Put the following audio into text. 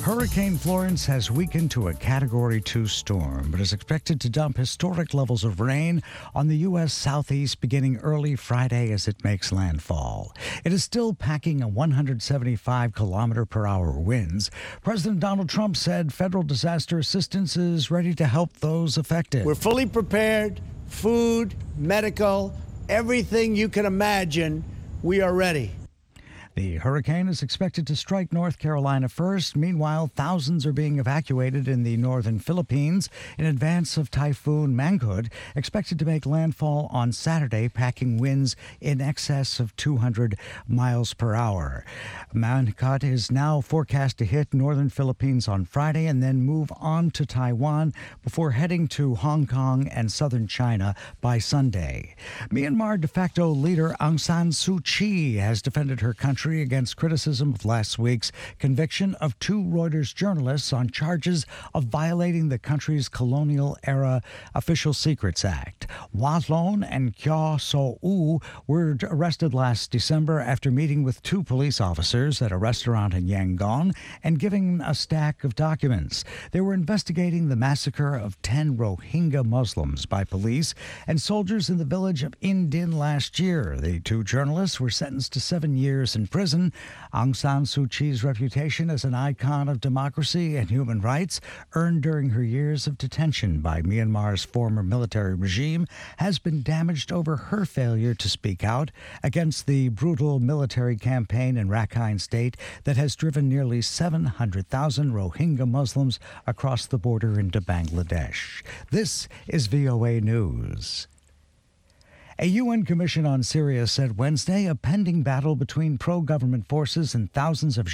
Hurricane Florence has weakened to a Category 2 storm, but is expected to dump historic levels of rain on the U.S. southeast beginning early Friday as it makes landfall. It is still packing a 175-kilometer-per-hour winds. President Donald Trump said federal disaster assistance is ready to help those affected. We're fully prepared, food, medical, everything you can imagine, we are ready. The hurricane is expected to strike North Carolina first. Meanwhile, thousands are being evacuated in the northern Philippines in advance of Typhoon Mangkhut, expected to make landfall on Saturday, packing winds in excess of 200 miles per hour. Mangkhut is now forecast to hit northern Philippines on Friday and then move on to Taiwan before heading to Hong Kong and southern China by Sunday. Myanmar de facto leader Aung San Suu Kyi has defended her country against criticism of last week's conviction of two Reuters journalists on charges of violating the country's colonial-era Official Secrets Act. Wa Lon and Kyaw So-u were arrested last December after meeting with two police officers at a restaurant in Yangon and giving a stack of documents. They were investigating the massacre of 10 Rohingya Muslims by police and soldiers in the village of Indin last year. The two journalists were sentenced to 7 years in prison. Aung San Suu Kyi's reputation as an icon of democracy and human rights, earned during her years of detention by Myanmar's former military regime, has been damaged over her failure to speak out against the brutal military campaign in Rakhine State that has driven nearly 700,000 Rohingya Muslims across the border into Bangladesh. This is VOA News. A UN commission on Syria said Wednesday a pending battle between pro-government forces and thousands of